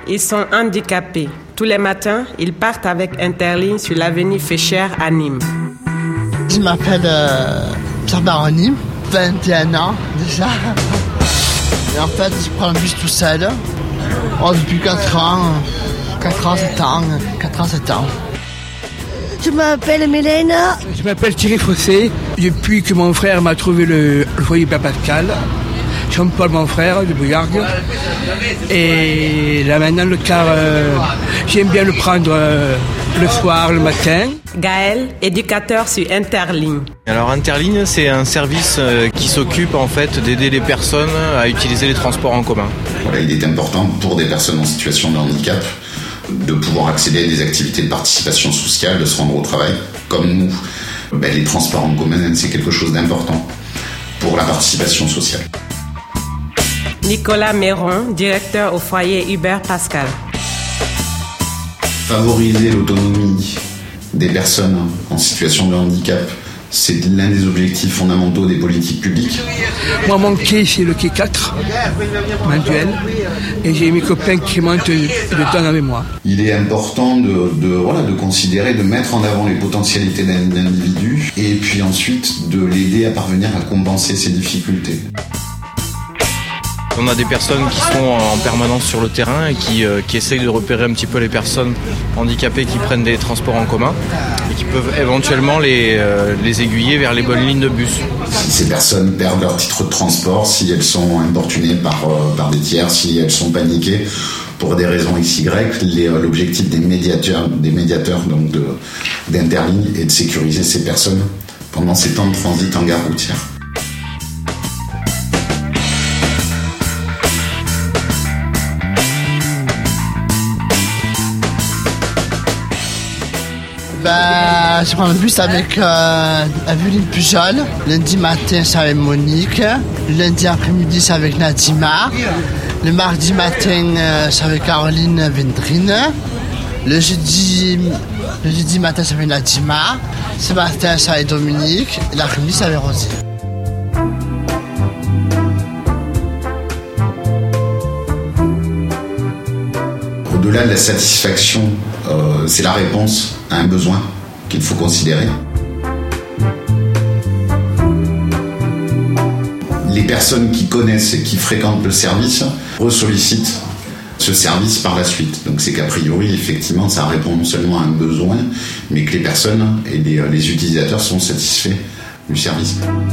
ils sont handicapés. Tous les matins, ils partent avec Interligne sur l'avenue Féchère à Nîmes. Je m'appelle Pierre Baroni, 21 ans déjà. Et en fait, je prends le bus tout seul. Depuis 4 ans, 7 ans. Je m'appelle Mélène. Je m'appelle Thierry Fossé. Depuis que mon frère m'a trouvé le foyer Hubert Pascal, Jean-Paul, mon frère, de Bouillargues. Et là maintenant, le car, j'aime bien le prendre le soir, le matin. Gaël, éducateur sur Interligne. Alors Interligne, c'est un service qui s'occupe en fait d'aider les personnes à utiliser les transports en commun. Voilà, il est important pour des personnes en situation de handicap de pouvoir accéder à des activités de participation sociale, de se rendre au travail. Comme nous, les transports en commun, c'est quelque chose d'important pour la participation sociale. Nicolas Méron, directeur au foyer Hubert Pascal. Favoriser l'autonomie des personnes en situation de handicap, c'est l'un des objectifs fondamentaux des politiques publiques. Moi, mon quai, c'est le quai 4, manuel, et j'ai mes copains qui montent dedans avec moi. Il est important de considérer, de mettre en avant les potentialités d'un individu et puis ensuite de l'aider à parvenir à compenser ses difficultés. On a des personnes qui sont en permanence sur le terrain et qui essayent de repérer un petit peu les personnes handicapées qui prennent des transports en commun et qui peuvent éventuellement les aiguiller vers les bonnes lignes de bus. Si ces personnes perdent leur titre de transport, si elles sont importunées par des tiers, si elles sont paniquées pour des raisons XY, l'objectif des médiateurs donc d'Interligne est de sécuriser ces personnes pendant ces temps de transit en gare routière. Je prends le bus avec Aveline Pujol. Lundi matin, c'est avec Monique. Lundi après-midi, c'est avec Nadima. Le mardi matin, c'est avec Caroline Vendrine. Le jeudi matin, c'est avec Nadima. Ce matin, c'est avec Dominique. Et l'après-midi, c'est avec Rosie. Au-delà de la satisfaction, c'est la réponse à un besoin qu'il faut considérer. Les personnes qui connaissent et qui fréquentent le service ressollicitent ce service par la suite. Donc c'est qu'a priori, effectivement, ça répond non seulement à un besoin, mais que les personnes et les utilisateurs sont satisfaits du service.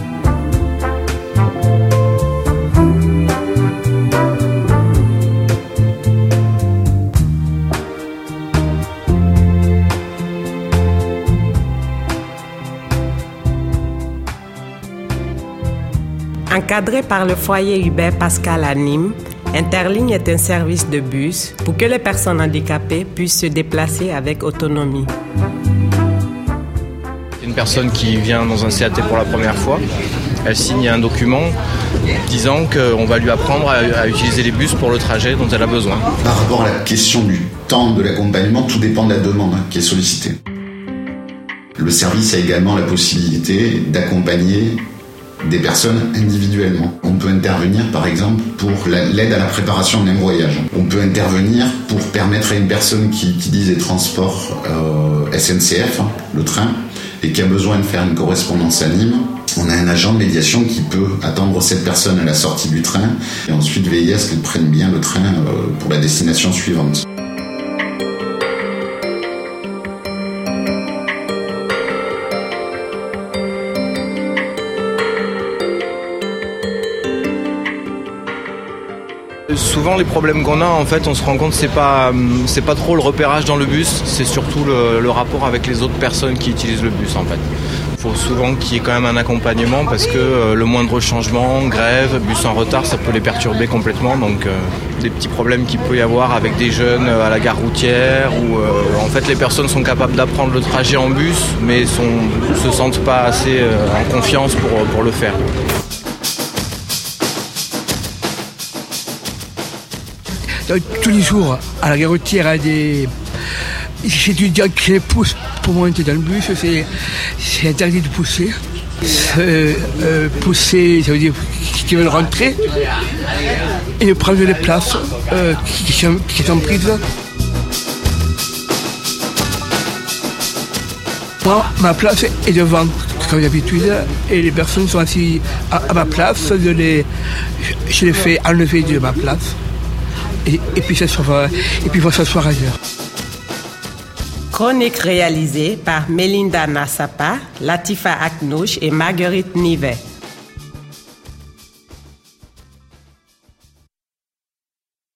Encadré par le foyer Hubert Pascal à Nîmes, Interligne est un service de bus pour que les personnes handicapées puissent se déplacer avec autonomie. Une personne qui vient dans un CAT pour la première fois, elle signe un document disant qu'on va lui apprendre à utiliser les bus pour le trajet dont elle a besoin. Par rapport à la question du temps de l'accompagnement, tout dépend de la demande qui est sollicitée. Le service a également la possibilité d'accompagner des personnes individuellement. On peut intervenir par exemple pour l'aide à la préparation d'un voyage. On peut intervenir pour permettre à une personne qui utilise les transports SNCF, le train, et qui a besoin de faire une correspondance à Nîmes. On a un agent de médiation qui peut attendre cette personne à la sortie du train et ensuite veiller à ce qu'elle prenne bien le train pour la destination suivante. Souvent les problèmes qu'on a, en fait, on se rend compte que c'est pas trop le repérage dans le bus, c'est surtout le rapport avec les autres personnes qui utilisent le bus en fait. Il faut souvent qu'il y ait quand même un accompagnement parce que le moindre changement, grève, bus en retard, ça peut les perturber complètement. Donc des petits problèmes qu'il peut y avoir avec des jeunes à la gare routière où en fait les personnes sont capables d'apprendre le trajet en bus mais se sentent pas assez en confiance pour le faire. Tous les jours, à la gare routière, il y a des étudiants qui les poussent pour monter dans le bus. C'est interdit de pousser. Pousser, ça veut dire qu'ils veulent rentrer. et prendre les places qui sont prises. Moi, ma place est devant, comme d'habitude, et les personnes sont assises à ma place. Je les fais enlever de ma place. Et puis ils vont s'asseoir ailleurs. Chronique réalisée par Melinda Nassapa, Latifa Aknouch et Marguerite Nivet.